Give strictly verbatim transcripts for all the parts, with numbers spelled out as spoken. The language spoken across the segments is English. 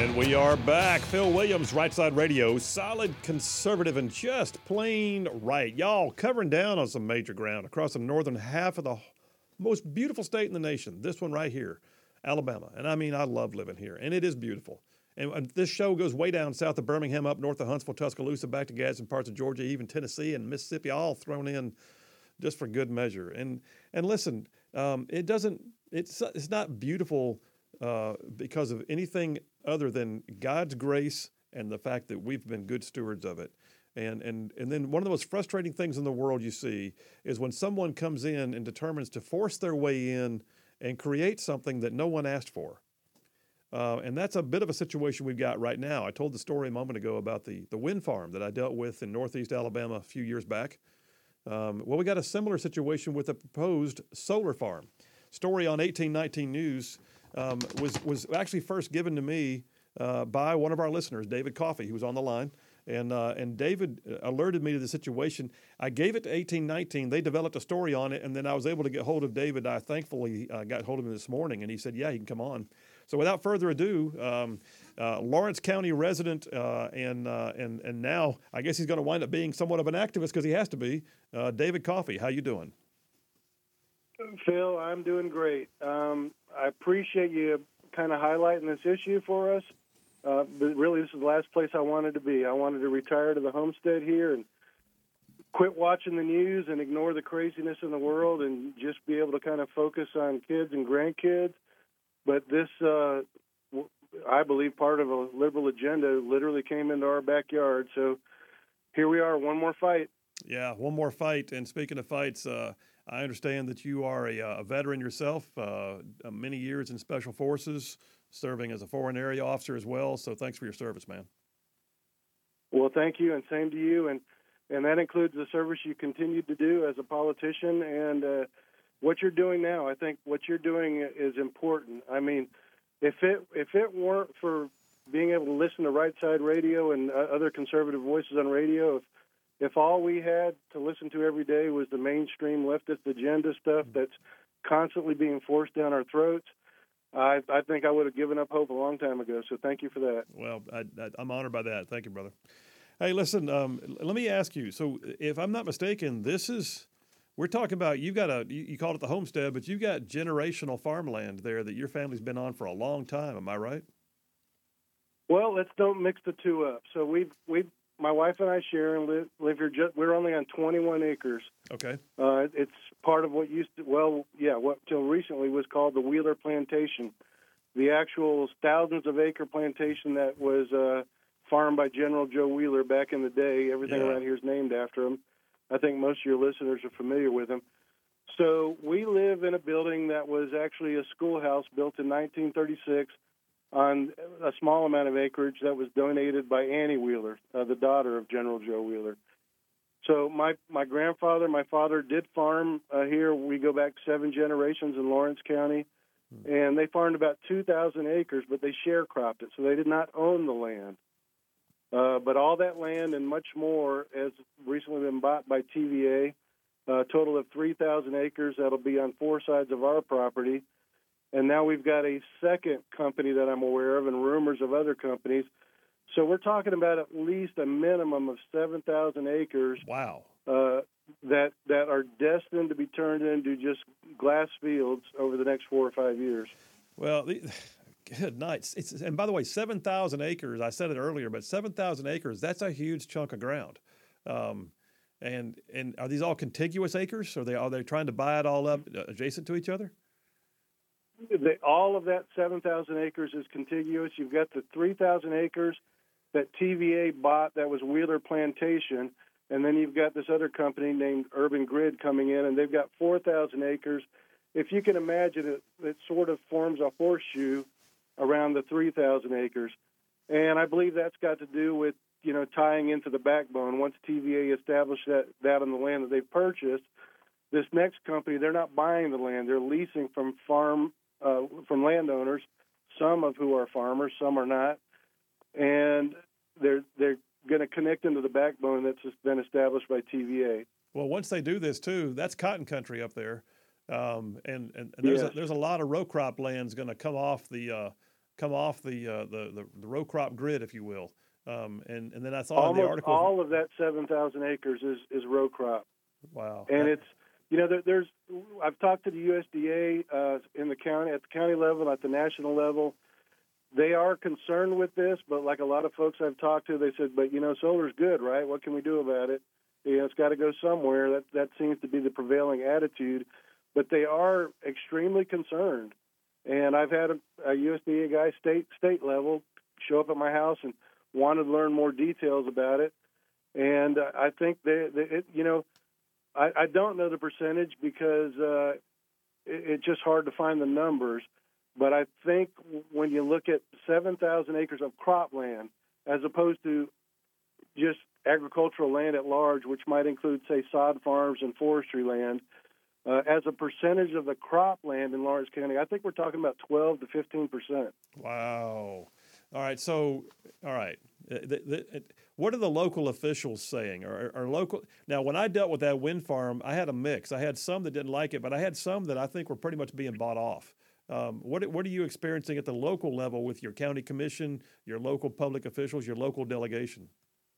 We are back. Phil Williams, Right Side Radio, solid conservative and just plain right. Y'all covering down on some major ground across the northern half of the most beautiful state in the nation. This one right here, Alabama. And I mean, I love living here, and it is beautiful. And, and this show goes way down south of Birmingham, up north of Huntsville, Tuscaloosa, back to Gadsden, parts of Georgia, even Tennessee and Mississippi, all thrown in just for good measure. And and listen, um, it doesn't. It's it's not beautiful uh, because of anything other than God's grace and the fact that we've been good stewards of it. And, and, and then one of the most frustrating things in the world you see is when someone comes in and determines to force their way in and create something that no one asked for. Uh, and that's a bit of a situation we've got right now. I told the story a moment ago about the, the wind farm that I dealt with in northeast Alabama a few years back. Um, well, we got a similar situation with a proposed solar farm. Story on eighteen nineteen News Um, was was actually first given to me uh, by one of our listeners, David Coffey, who was on the line, and uh, and David alerted me to the situation. I gave it to eighteen nineteen. They developed a story on it, and then I was able to get hold of David. I thankfully uh, got hold of him this morning, and he said, "Yeah, he can come on." So without further ado, um, uh, Lawrence County resident, uh, and uh, and and now I guess he's going to wind up being somewhat of an activist because he has to be. Uh, David Coffey, how you doing? Phil, I'm doing great. Um, I appreciate you kind of highlighting this issue for us. Uh, but really, this is the last place I wanted to be. I wanted to retire to the homestead here and quit watching the news and ignore the craziness in the world and just be able to kind of focus on kids and grandkids. But this, uh, I believe, part of a liberal agenda literally came into our backyard. So here we are, one more fight. Yeah, one more fight. And speaking of fights, uh, I understand that you are a, a veteran yourself, uh, many years in Special Forces, serving as a foreign area officer as well. So thanks for your service, man. Well, thank you, and same to you. And, and that includes the service you continue to do as a politician and uh, what you're doing now. I think what you're doing is important. I mean, if it if it weren't for being able to listen to Right Side Radio and uh, other conservative voices on radio, if If all we had to listen to every day was the mainstream leftist agenda stuff that's constantly being forced down our throats, I, I think I would have given up hope a long time ago. So thank you for that. Well, I, I, I'm honored by that. Thank you, brother. Hey, listen, um, let me ask you. So if I'm not mistaken, this is, we're talking about, you've got a, you, you called it the homestead, but you've got generational farmland there that your family's been on for a long time. Am I right? Well, let's don't mix the two up. So we've, we've, my wife and I, Sharon, live, live here. Just, we're only on twenty-one acres. Okay. Uh, it's part of what used to, well, yeah, what till recently was called the Wheeler Plantation, the actual thousands of acre plantation that was uh, farmed by General Joe Wheeler back in the day. Everything Yeah. around here is named after him. I think most of your listeners are familiar with him. So we live in a building that was actually a schoolhouse built in nineteen thirty-six. On a small amount of acreage that was donated by Annie Wheeler, uh, the daughter of General Joe Wheeler. So my, my grandfather, my father did farm uh, here. We go back seven generations in Lawrence County, hmm. and they farmed about two thousand acres, but they sharecropped it, so they did not own the land. Uh, but all that land and much more has recently been bought by T V A, a total of three thousand acres that'll be on four sides of our property. And now we've got a second company that I'm aware of and rumors of other companies. So we're talking about at least a minimum of seven thousand acres. Wow. Uh, that that are destined to be turned into just glass fields over the next four or five years. Well, the, good night. It's, and by the way, seven thousand acres, I said it earlier, but seven thousand acres, that's a huge chunk of ground. Um, and and are these all contiguous acres? Are they, are they trying to buy it all up adjacent to each other? The, all of that seven thousand acres is contiguous. You've got the three thousand acres that T V A bought that was Wheeler Plantation, and then you've got this other company named Urban Grid coming in, and they've got four thousand acres. If you can imagine it, it sort of forms a horseshoe around the three thousand acres. And I believe that's got to do with, you know, tying into the backbone. Once T V A established that, that on the land that they've purchased, this next company, they're not buying the land. They're leasing from farm Uh, from landowners, some of who are farmers, some are not, and they're they're going to connect into the backbone that's just been established by T V A. Well, once they do this too, that's cotton country up there, um, and, and and there's yes. a, there's a lot of row crop lands going to come off the uh, come off the uh, the, the the row crop grid, if you will. Um, and and then I saw Almost in the article all of that seven thousand acres is is row crop. Wow. And that, it's you know there, there's I've talked to the U S D A uh, in the county at the county level, at the national level. They are concerned with this, but like a lot of folks I've talked to, they said, but you know, solar's good, right? What can we do about it? You know, it's got to go somewhere. That that seems to be the prevailing attitude. But they are extremely concerned. And I've had a, a U S D A guy, state state level, show up at my house and wanted to learn more details about it. And uh, I think they, they it, you know, I, I don't know the percentage because uh, it, it's just hard to find the numbers. But I think when you look at seven thousand acres of cropland as opposed to just agricultural land at large, which might include, say, sod farms and forestry land, uh, as a percentage of the cropland in Lawrence County, I think we're talking about twelve to fifteen percent. Wow. All right. So, all right. The, the, what are the local officials saying? Are, are local now? When I dealt with that wind farm, I had a mix. I had some that didn't like it, but I had some that I think were pretty much being bought off. Um, what what are you experiencing at the local level with your county commission, your local public officials, your local delegation?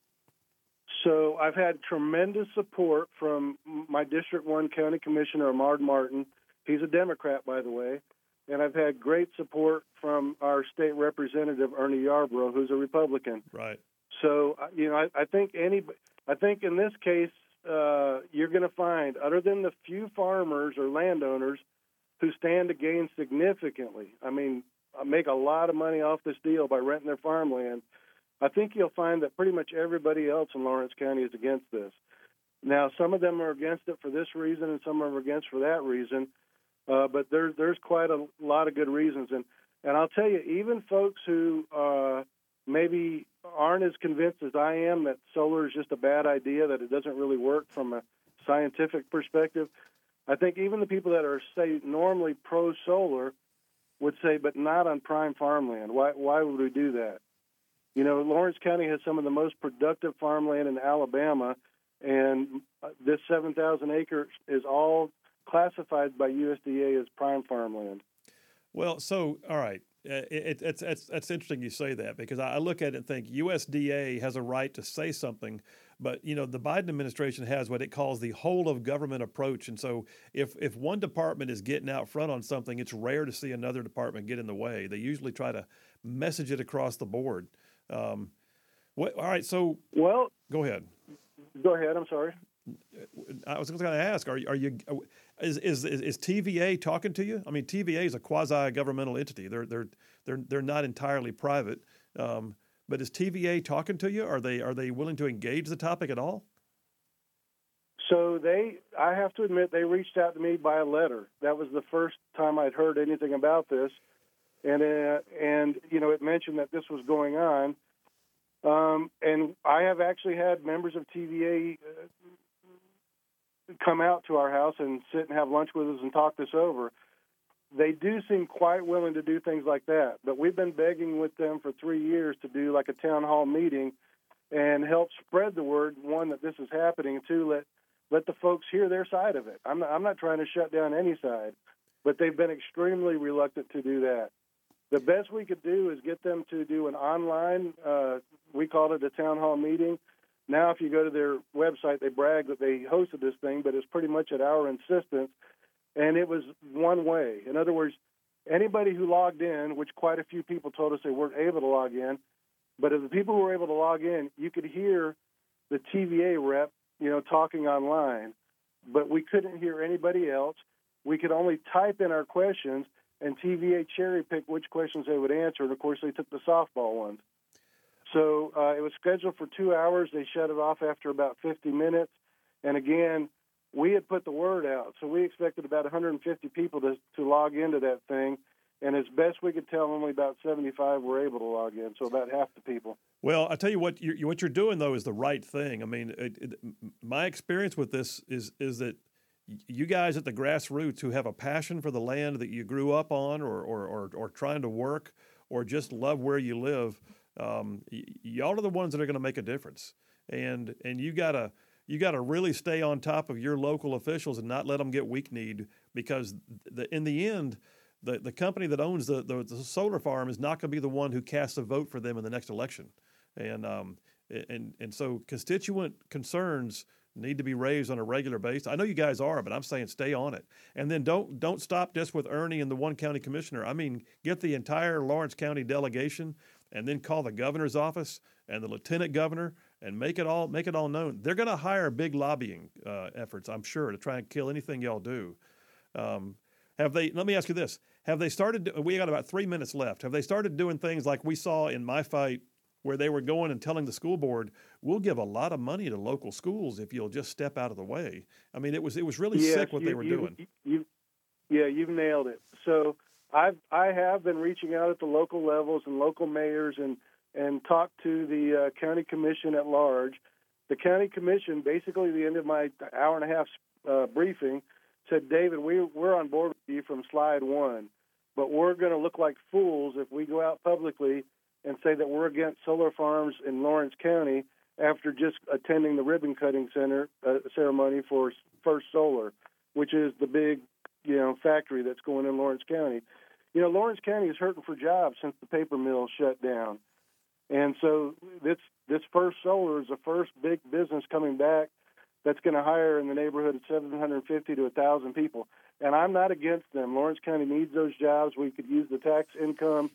So I've had tremendous support from my District one County Commissioner, Ahmad Martin. He's a Democrat, by the way. And I've had great support from our state representative, Ernie Yarborough, who's a Republican. Right. So, you know, I, I think any, I think in this case, uh, you're going to find, other than the few farmers or landowners who stand to gain significantly, I mean, make a lot of money off this deal by renting their farmland, I think you'll find that pretty much everybody else in Lawrence County is against this. Now, some of them are against it for this reason and some are against for that reason. Uh, but there's there's quite a lot of good reasons, and and I'll tell you, even folks who uh, maybe aren't as convinced as I am that solar is just a bad idea, that it doesn't really work from a scientific perspective, I think even the people that are, say, normally pro-solar would say, but not on prime farmland. Why why would we do that? You know, Lawrence County has some of the most productive farmland in Alabama, and this seven thousand acres is all classified by U S D A as prime farmland. Well, so, all right. Uh, it, it's, it's, it's interesting you say that, because I look at it and think U S D A has a right to say something, but, you know, the Biden administration has what it calls the whole of government approach. And so if, if one department is getting out front on something, it's rare to see another department get in the way. They usually try to message it across the board. Um, what, all right, so well, go ahead. Go ahead, I'm sorry. I was going to ask: Are are you is, is is T V A talking to you? I mean, T V A is a quasi-governmental entity. They're they're they're they're not entirely private. Um, but is T V A talking to you? Are they are they willing to engage the topic at all? So they, I have to admit, they reached out to me by a letter. That was the first time I'd heard anything about this, and uh, and you know, it mentioned that this was going on. Um, and I have actually had members of T V A uh, come out to our house and sit and have lunch with us and talk this over. They do seem quite willing to do things like that, but we've been begging with them for three years to do like a town hall meeting and help spread the word, one, that this is happening, and two, let let the folks hear their side of it. I'm not, I'm not trying to shut down any side, but they've been extremely reluctant to do that. The best we could do is get them to do an online, uh, we called it a town hall meeting. Now, if you go to their website, they brag that they hosted this thing, but it's pretty much at our insistence, and it was one way. In other words, anybody who logged in, which quite a few people told us they weren't able to log in, but of the people who were able to log in, you could hear the T V A rep, you know, talking online, but we couldn't hear anybody else. We could only type in our questions, and T V A cherry-picked which questions they would answer, and, of course, they took the softball ones. So uh, it was scheduled for two hours. They shut it off after about fifty minutes. And, again, we had put the word out, so we expected about one hundred fifty people to, to log into that thing. And as best we could tell, only about seventy-five were able to log in, so about half the people. Well, I tell you what, you're, what you're doing, though, is the right thing. I mean, it, it, my experience with this is is that you guys at the grassroots who have a passion for the land that you grew up on or or, or, or trying to work or just love where you live, um, y- y'all are the ones that are going to make a difference. And and you got to you got to really stay on top of your local officials and not let them get weak-kneed, because the, in the end, the, the company that owns the, the, the solar farm is not going to be the one who casts a vote for them in the next election. And, um, and, and so constituent concerns need to be raised on a regular basis. I know you guys are, but I'm saying stay on it. And then don't don't stop just with Ernie and the one county commissioner. I mean, get the entire Lawrence County delegation and then call the governor's office and the lieutenant governor and make it all make it all known. They're going to hire big lobbying uh, efforts, I'm sure, to try and kill anything y'all do. Um, have they? Let me ask you this: have they started? We got about three minutes left. Have they started doing things like we saw in my fight, where they were going and telling the school board, "We'll give a lot of money to local schools if you'll just step out of the way"? I mean, it was it was really yes, sick what you, they were you, doing. You, yeah, you've nailed it. So I've I have been reaching out at the local levels and local mayors and and talked to the uh, county commission at large. The county commission, basically, at the end of my hour and a half uh, briefing, said, "David, we we're on board with you from slide one, but we're going to look like fools if we go out publicly and say that we're against solar farms in Lawrence County after just attending the ribbon cutting center uh, ceremony for First Solar, which is the big, you know, factory that's going in Lawrence County. You know, Lawrence County is hurting for jobs since the paper mill shut down, and so this this First Solar is the first big business coming back that's going to hire in the neighborhood of seven hundred fifty to one thousand people. And I'm not against them. Lawrence County needs those jobs. We could use the tax income,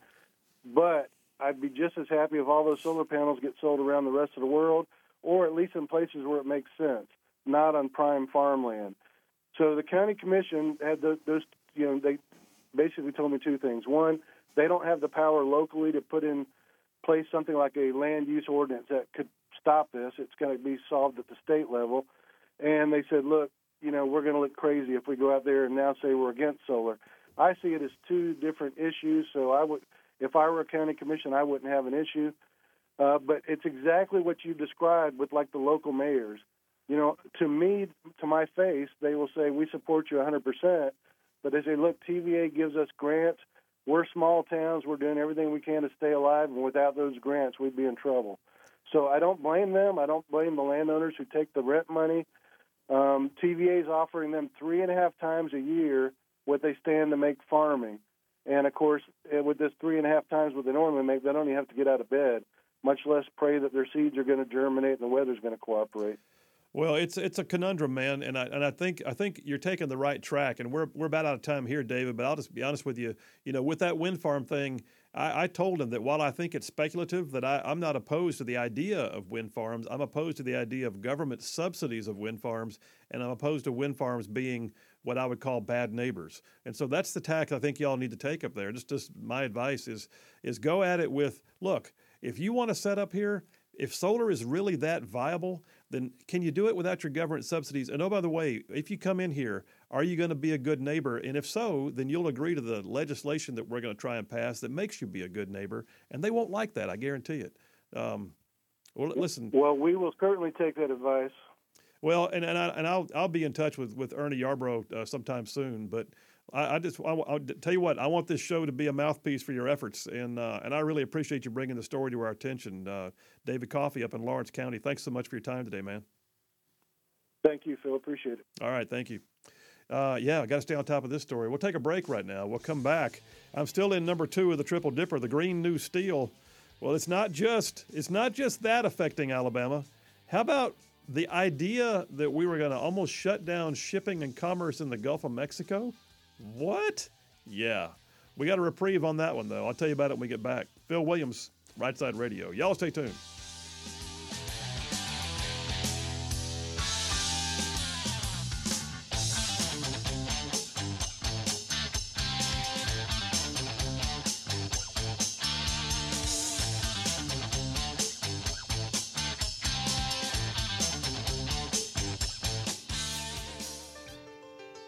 but I'd be just as happy if all those solar panels get sold around the rest of the world, or at least in places where it makes sense, not on prime farmland. So the county commission had those, those you know, they basically told me two things. One, they don't have the power locally to put in place something like a land use ordinance that could stop this. It's going to be solved at the state level. And they said, look, you know, we're going to look crazy if we go out there and now say we're against solar. I see it as two different issues, so I would, if I were a county commission, I wouldn't have an issue. Uh, but it's exactly what you described with, like, the local mayors. You know, to me, to my face, they will say, we support you one hundred percent. But they say, look, T V A gives us grants. We're small towns. We're doing everything we can to stay alive. And without those grants, we'd be in trouble. So I don't blame them. I don't blame the landowners who take the rent money. Um, T V A is offering them three and a half times a year what they stand to make farming. And, of course, with this three and a half times what they normally make, they don't even have to get out of bed, much less pray that their seeds are going to germinate and the weather's going to cooperate. Well, it's it's a conundrum, man, and I and I think I think you're taking the right track, and we're we're about out of time here, David. But I'll just be honest with you. You know, with that wind farm thing, I, I told him that while I think it's speculative, that I, I'm not opposed to the idea of wind farms. I'm opposed to the idea of government subsidies of wind farms, and I'm opposed to wind farms being what I would call bad neighbors. And so that's the tack I think y'all need to take up there. Just just my advice is is go at it with, look, if you want to set up here, if solar is really that viable, then can you do it without your government subsidies? And oh, by the way, if you come in here, are you going to be a good neighbor? And if so, then you'll agree to the legislation that we're going to try and pass that makes you be a good neighbor. And they won't like that, I guarantee it. Um, well, listen. Well, we will certainly take that advice. Well, and and, I, and I'll I'll be in touch with, with Ernie Yarbrough uh, sometime soon. But I, I just I, I'll tell you what, I want this show to be a mouthpiece for your efforts, and uh, and I really appreciate you bringing the story to our attention. Uh, David Coffey up in Lawrence County, thanks so much for your time today, man. Thank you, Phil. Appreciate it. All right, thank you. Uh, yeah, I got to stay on top of this story. We'll take a break right now. We'll come back. I'm still in number two of the Triple Dipper, the green new steel. Well, it's not just it's not just that affecting Alabama. How about the idea that we were going to almost shut down shipping and commerce in the Gulf of Mexico? What? Yeah. We got a reprieve on that one, though. I'll tell you about it when we get back. Phil Williams, Right Side Radio. Y'all stay tuned.